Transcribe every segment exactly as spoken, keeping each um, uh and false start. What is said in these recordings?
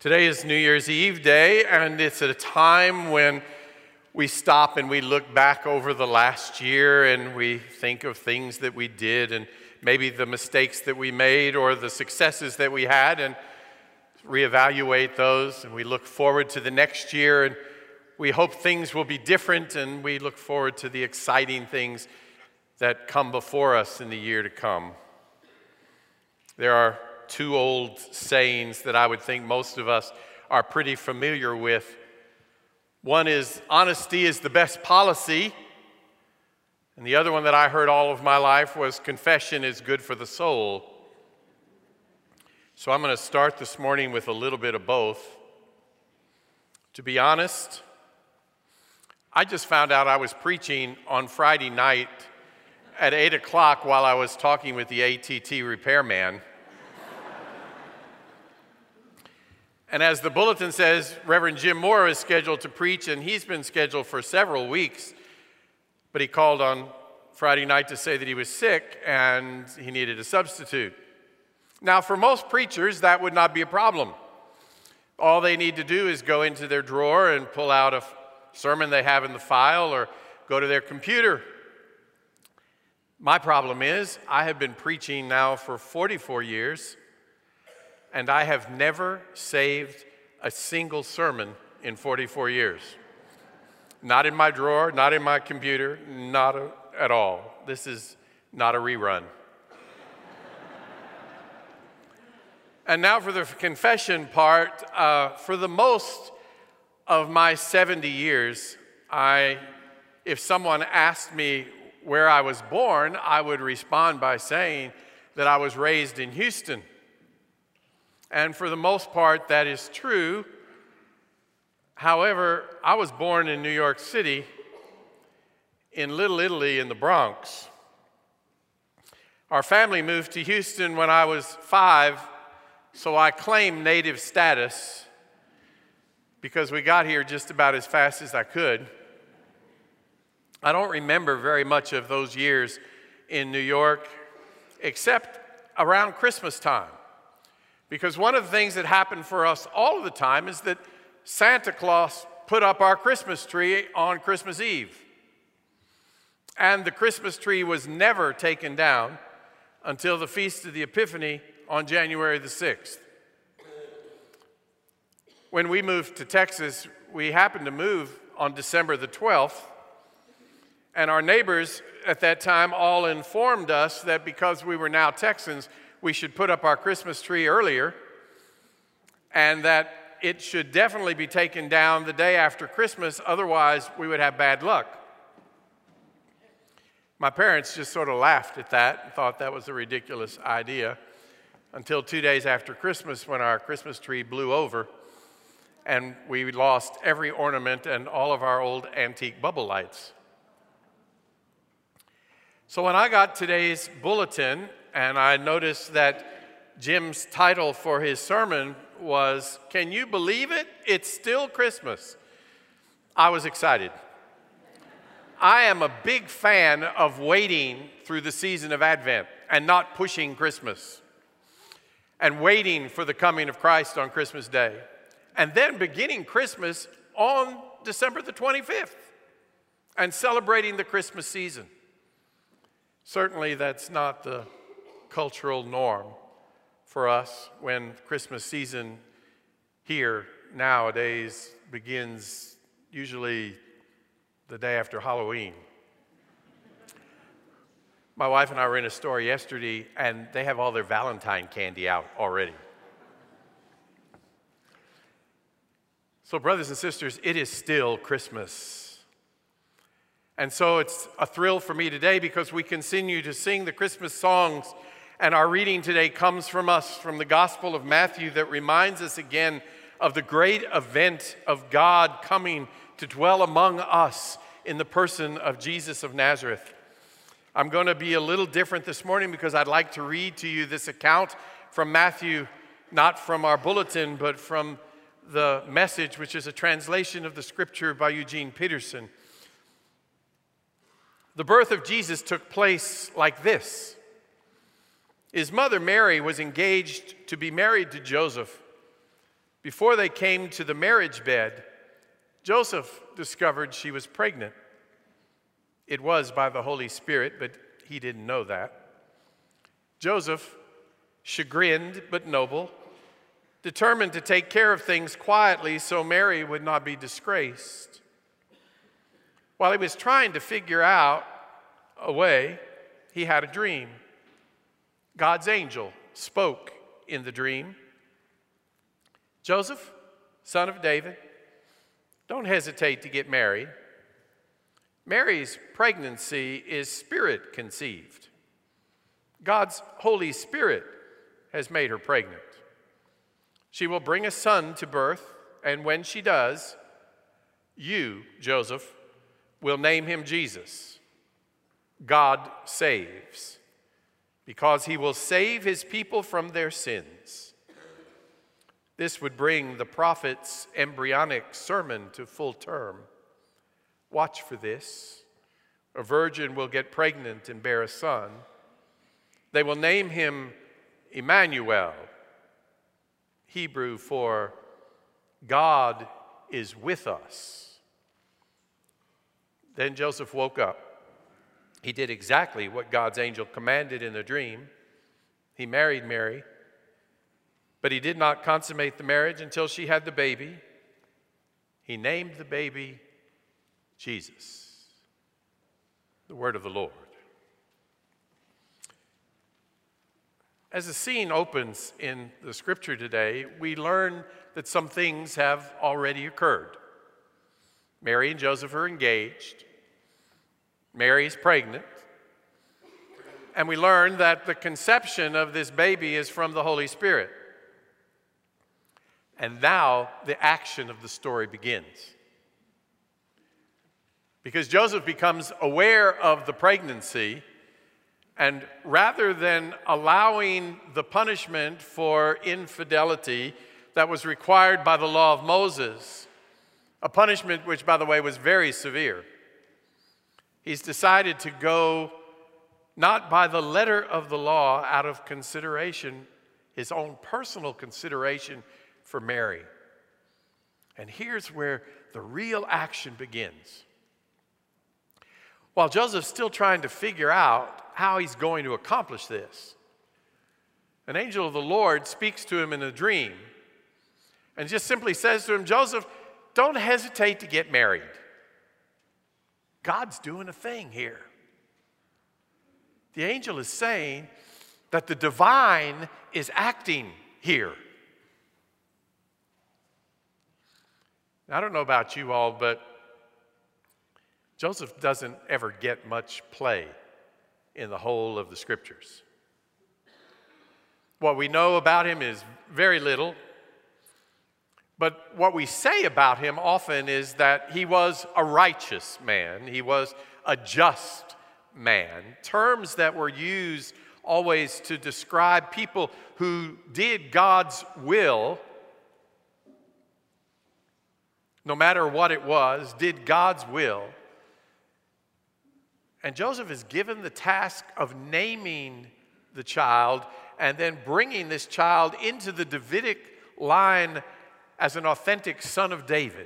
Today is New Year's Eve day, and it's at a time when we stop and we look back over the last year and we think of things that we did and maybe the mistakes that we made or the successes that we had and reevaluate those. And we look forward to the next year and we hope things will be different, and we look forward to the exciting things that come before us in the year to come. There are two old sayings that I would think most of us are pretty familiar with. One is, honesty is the best policy. And the other one that I heard all of my life was, confession is good for the soul. So I'm going to start this morning with a little bit of both. To be honest, I just found out I was preaching on Friday night at eight o'clock while I was talking with the A T T repairman. And as the bulletin says, Reverend Jim Moore is scheduled to preach, and he's been scheduled for several weeks. But he called on Friday night to say that he was sick and he needed a substitute. Now, for most preachers, that would not be a problem. All they need to do is go into their drawer and pull out a sermon they have in the file or go to their computer. My problem is, I have been preaching now for forty-four years, and I have never saved a single sermon in forty-four years. Not in my drawer, not in my computer, not a, at all. This is not a rerun. And now for the confession part. Uh, for the most of my seventy years, I, if someone asked me where I was born, I would respond by saying that I was raised in Houston. And for the most part, that is true. However, I was born in New York City, in Little Italy in the Bronx. Our family moved to Houston when I was five, so I claim native status because we got here just about as fast as I could. I don't remember very much of those years in New York, except around Christmas time. Because one of the things that happened for us all of the time is that Santa Claus put up our Christmas tree on Christmas Eve. And the Christmas tree was never taken down until the Feast of the Epiphany on January the sixth. When we moved to Texas, we happened to move on December the twelfth. And our neighbors at that time all informed us that because we were now Texans, we should put up our Christmas tree earlier, and that it should definitely be taken down the day after Christmas, otherwise we would have bad luck. My parents just sort of laughed at that and thought that was a ridiculous idea until two days after Christmas when our Christmas tree blew over and we lost every ornament and all of our old antique bubble lights. So when I got today's bulletin, and I noticed that Jim's title for his sermon was, "Can you believe it? It's still Christmas." I was excited. I am a big fan of waiting through the season of Advent and not pushing Christmas, and waiting for the coming of Christ on Christmas Day, and then beginning Christmas on December the twenty-fifth and celebrating the Christmas season. Certainly that's not the cultural norm for us when Christmas season here nowadays begins usually the day after Halloween. My wife and I were in a store yesterday, and they have all their Valentine candy out already. So, brothers and sisters, it is still Christmas. And so it's a thrill for me today because we continue to sing the Christmas songs. And our reading today comes from us, from the Gospel of Matthew, that reminds us again of the great event of God coming to dwell among us in the person of Jesus of Nazareth. I'm going to be a little different this morning because I'd like to read to you this account from Matthew, not from our bulletin, but from the Message, which is a translation of the scripture by Eugene Peterson. The birth of Jesus took place like this. His mother Mary was engaged to be married to Joseph, Before they came to the marriage bed, Joseph discovered she was pregnant. It was by the Holy Spirit, but he didn't know that. Joseph, chagrined but noble, determined to take care of things quietly so Mary would not be disgraced. While he was trying to figure out a way, he had a dream. God's angel spoke in the dream. Joseph, son of David, don't hesitate to get married. Mary's pregnancy is spirit conceived. God's Holy Spirit has made her pregnant. She will bring a son to birth, and when she does, you, Joseph, will name him Jesus. God saves, because he will save his people from their sins. This would bring the prophet's embryonic sermon to full term. Watch for this. A virgin will get pregnant and bear a son. They will name him Emmanuel, Hebrew for God is with us. Then Joseph woke up. He did exactly what God's angel commanded in the dream. He married Mary, but he did not consummate the marriage until she had the baby. He named the baby Jesus. The word of the Lord. As the scene opens in the scripture today, we learn that some things have already occurred. Mary and Joseph are engaged. Mary is pregnant. And we learn that the conception of this baby is from the Holy Spirit. And now the action of the story begins. Because Joseph becomes aware of the pregnancy, and rather than allowing the punishment for infidelity that was required by the law of Moses, a punishment which, by the way, was very severe, he's decided to go not by the letter of the law out of consideration, his own personal consideration for Mary. And here's where the real action begins. While Joseph's still trying to figure out how he's going to accomplish this, an angel of the Lord speaks to him in a dream and just simply says to him, Joseph, don't hesitate to get married. God's doing a thing here. The angel is saying that the divine is acting here. Now, I don't know about you all, but Joseph doesn't ever get much play in the whole of the scriptures. What we know about him is very little, but what we say about him often is that he was a righteous man, he was a just man, terms that were used always to describe people who did God's will, no matter what it was, did God's will. And Joseph is given the task of naming the child and then bringing this child into the Davidic line as an authentic son of David.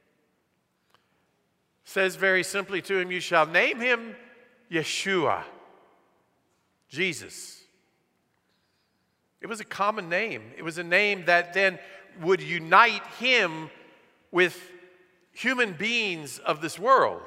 Says very simply to him, you shall name him Yeshua, Jesus. It was a common name. It was a name that then would unite him with human beings of this world.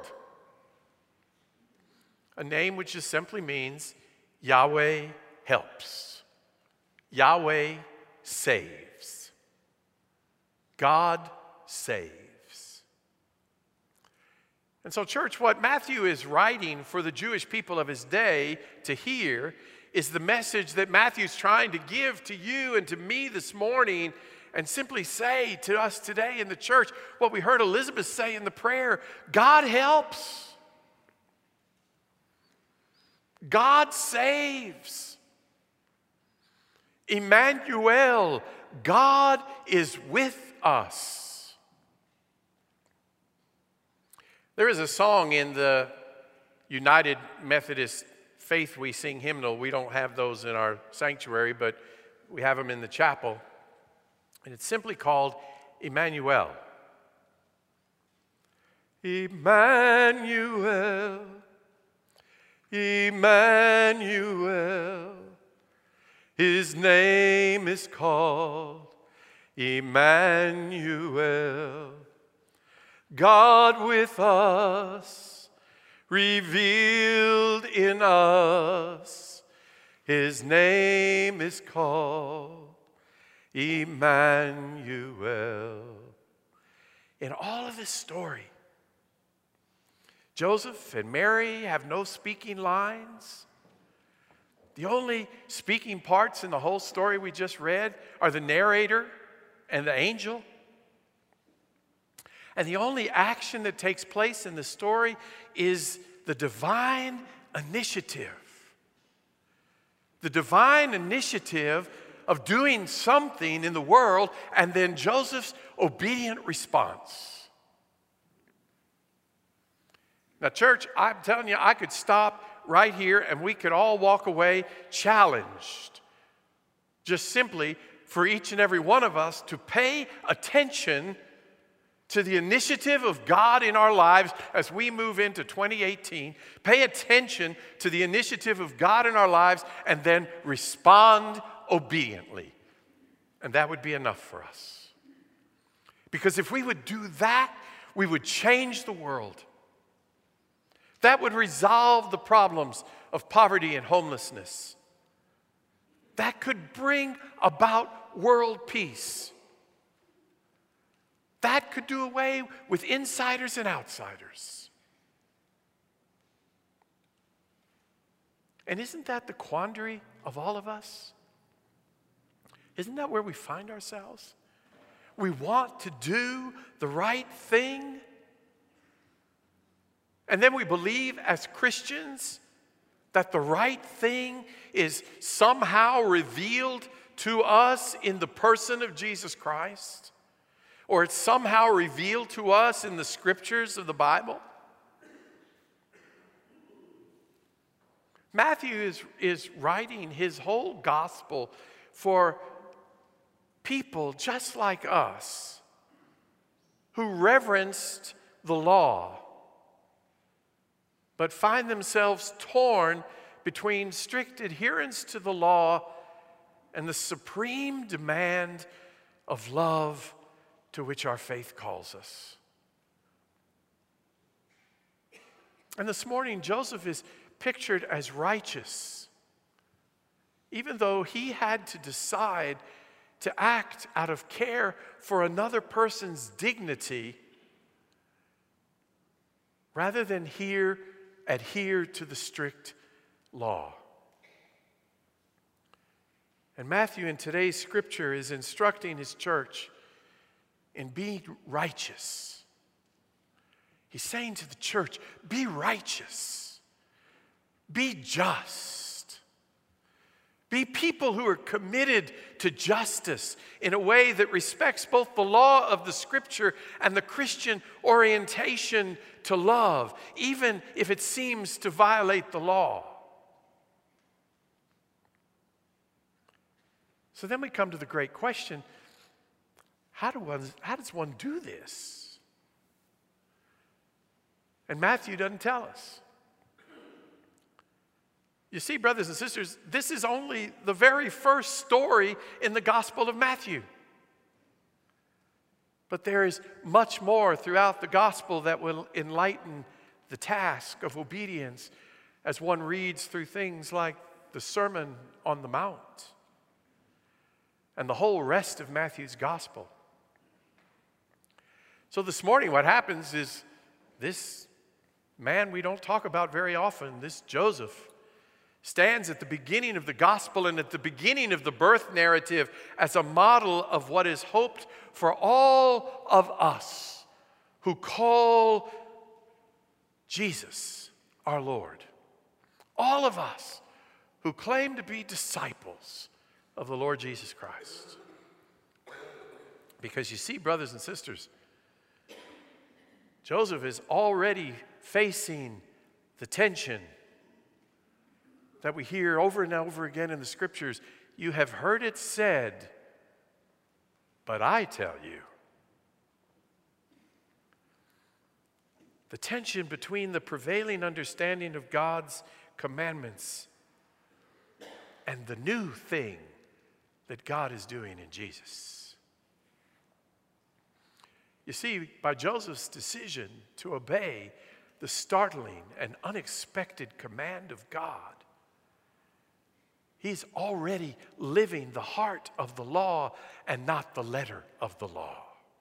A name which just simply means Yahweh helps. Yahweh saves. God saves. And so, church, what Matthew is writing for the Jewish people of his day to hear is the message that Matthew's trying to give to you and to me this morning, and simply say to us today in the church what we heard Elizabeth say in the prayer: God helps. God saves. Emmanuel, God is with us. There is a song in the United Methodist Faith We Sing hymnal. We don't have those in our sanctuary, but we have them in the chapel. And it's simply called Emmanuel. Emmanuel, Emmanuel, his name is called Emmanuel. God with us, revealed in us, his name is called Emmanuel. In all of this story, Joseph and Mary have no speaking lines. The only speaking parts in the whole story we just read are the narrator and the angel. And the only action that takes place in the story is the divine initiative. The divine initiative of doing something in the world, and then Joseph's obedient response. Now, church, I'm telling you, I could stop right here and we could all walk away challenged. Just simply for each and every one of us to pay attention to the initiative of God in our lives as we move into twenty eighteen. Pay attention to the initiative of God in our lives and then respond obediently. And that would be enough for us. Because if we would do that, we would change the world. That would resolve the problems of poverty and homelessness. That could bring about world peace. That could do away with insiders and outsiders. And isn't that the quandary of all of us? Isn't that where we find ourselves? We want to do the right thing. And then we believe as Christians that the right thing is somehow revealed to us in the person of Jesus Christ, or it's somehow revealed to us in the scriptures of the Bible. Matthew is, is writing his whole gospel for people just like us who reverenced the law, but find themselves torn between strict adherence to the law and the supreme demand of love to which our faith calls us. And this morning, Joseph is pictured as righteous, even though he had to decide to act out of care for another person's dignity rather than here adhere to the strict law. And Matthew in today's scripture is instructing his church in being righteous. He's saying to the church, be righteous, be just, be people who are committed to justice in a way that respects both the law of the scripture and the Christian orientation to love, even if it seems to violate the law. So then we come to the great question, how, do one, how does one do this? And Matthew doesn't tell us. You see, brothers and sisters, this is only the very first story in the Gospel of Matthew. But there is much more throughout the Gospel that will enlighten the task of obedience as one reads through things like the Sermon on the Mount and the whole rest of Matthew's Gospel. So this morning what happens is this man we don't talk about very often, this Joseph, stands at the beginning of the gospel and at the beginning of the birth narrative as a model of what is hoped for all of us who call Jesus our Lord. All of us who claim to be disciples of the Lord Jesus Christ. Because you see, brothers and sisters, Joseph is already facing the tension that we hear over and over again in the scriptures. You have heard it said, But I tell you, the tension between the prevailing understanding of God's commandments and the new thing that God is doing in Jesus. You see, by Joseph's decision to obey the startling and unexpected command of God, he's already living the heart of the law and not the letter of the law.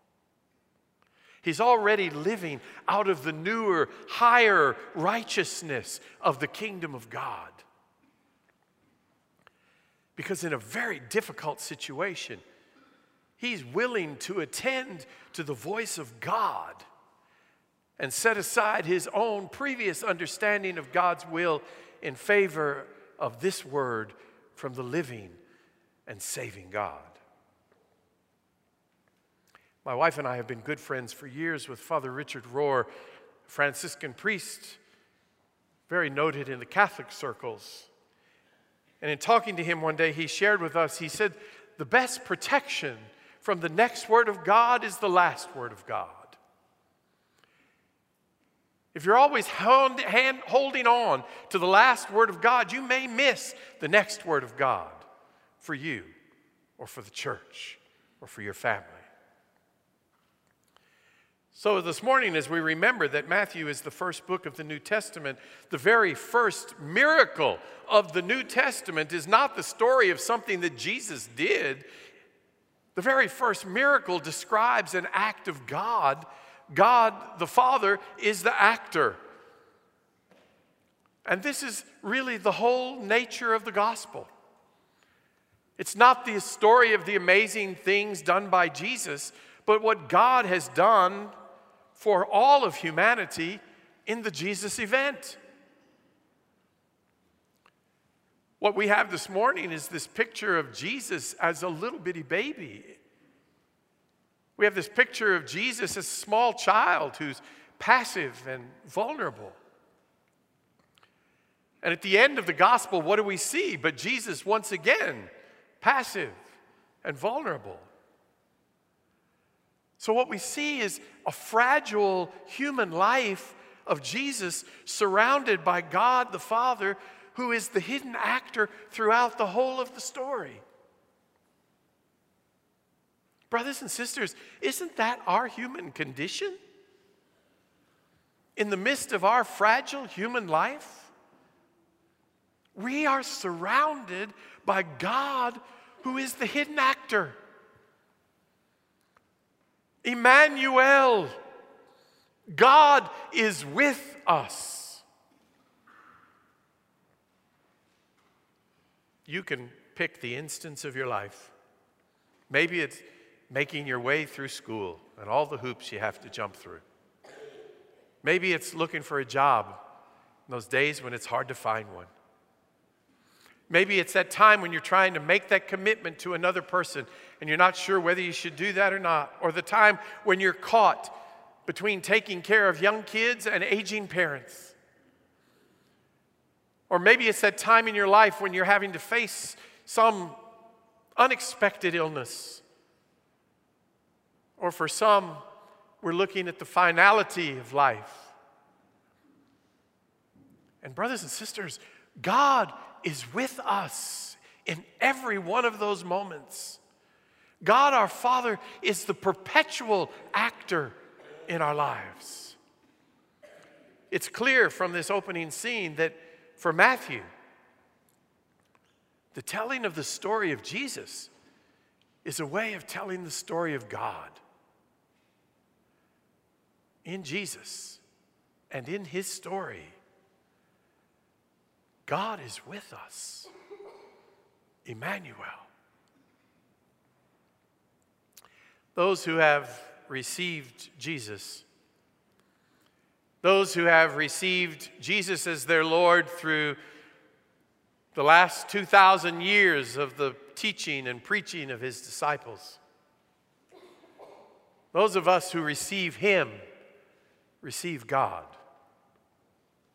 He's already living out of the newer, higher righteousness of the kingdom of God. Because in a very difficult situation, he's willing to attend to the voice of God and set aside his own previous understanding of God's will in favor of this word from the living and saving God. My wife and I have been good friends for years with Father Richard Rohr, Franciscan priest, very noted in the Catholic circles. And in talking to him one day, he shared with us, he said, the best protection from the next word of God is the last word of God. If you're always hand, hand, holding on to the last word of God, you may miss the next word of God for you or for the church or for your family. So this morning, as we remember that Matthew is the first book of the New Testament, the very first miracle of the New Testament is not the story of something that Jesus did. The very first miracle describes an act of God. God, the Father, is the actor. And this is really the whole nature of the gospel. It's not the story of the amazing things done by Jesus, but what God has done for all of humanity in the Jesus event. What we have this morning is this picture of Jesus as a little bitty baby. We have this picture of Jesus as a small child who's passive and vulnerable. And at the end of the gospel, what do we see? But Jesus, once again, passive and vulnerable. So what we see is a fragile human life of Jesus surrounded by God the Father, who is the hidden actor throughout the whole of the story. Brothers and sisters, isn't that our human condition? In the midst of our fragile human life, we are surrounded by God, who is the hidden actor. Emmanuel, God is with us. You can pick the instance of your life. Maybe it's making your way through school and all the hoops you have to jump through. Maybe it's looking for a job in those days when it's hard to find one. Maybe it's that time when you're trying to make that commitment to another person and you're not sure whether you should do that or not. Or the time when you're caught between taking care of young kids and aging parents. Or maybe it's that time in your life when you're having to face some unexpected illness. Or for some, we're looking at the finality of life. And brothers and sisters, God is with us in every one of those moments. God our Father is the perpetual actor in our lives. It's clear from this opening scene that for Matthew, the telling of the story of Jesus is a way of telling the story of God. In Jesus and in his story, God is with us. Emmanuel. Those who have received Jesus, those who have received Jesus as their Lord through the last two thousand years of the teaching and preaching of his disciples, those of us who receive him receive God.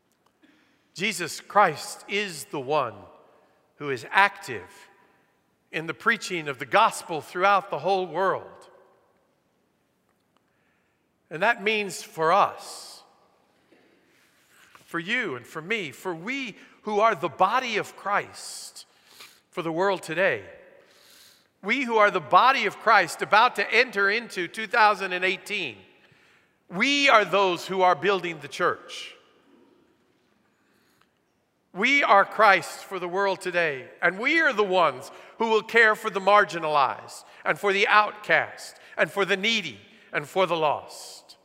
Jesus Christ is the one who is active in the preaching of the gospel throughout the whole world. And that means for us, for you and for me, for we who are the body of Christ for the world today. We who are the body of Christ about to enter into two thousand eighteen. We are those who are building the church. We are Christ for the world today, and we are the ones who will care for the marginalized and for the outcast and for the needy and for the lost.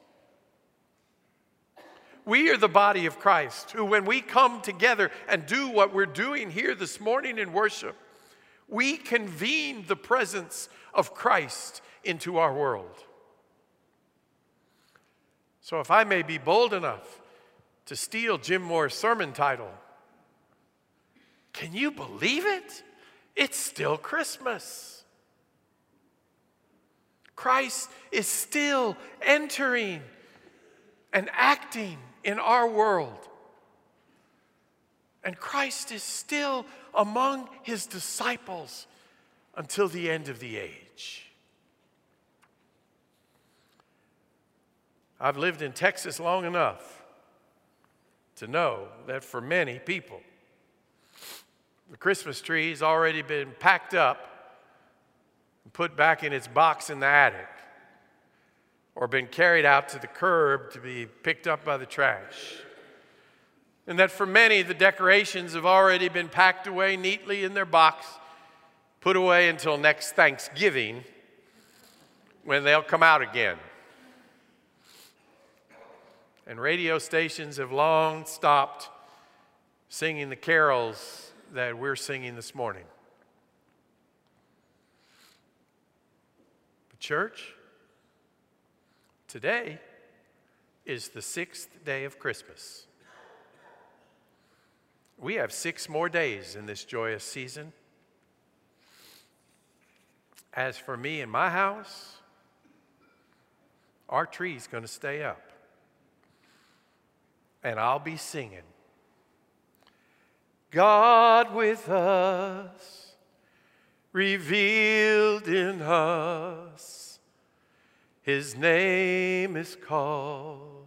We are the body of Christ who, when we come together and do what we're doing here this morning in worship, we convene the presence of Christ into our world. So if I may be bold enough to steal Jim Moore's sermon title, can you believe it? It's still Christmas. Christ is still entering and acting in our world. And Christ is still among his disciples until the end of the age. I've lived in Texas long enough to know that for many people, the Christmas tree has already been packed up and put back in its box in the attic, or been carried out to the curb to be picked up by the trash. And that for many, the decorations have already been packed away neatly in their box, put away until next Thanksgiving, when they'll come out again. And radio stations have long stopped singing the carols that we're singing this morning. But church, today is the sixth day of Christmas. We have six more days in this joyous season. As for me and my house, our tree's going to stay up. And I'll be singing, God with us, revealed in us, his name is called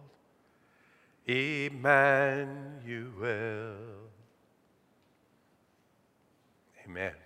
Emmanuel. Amen.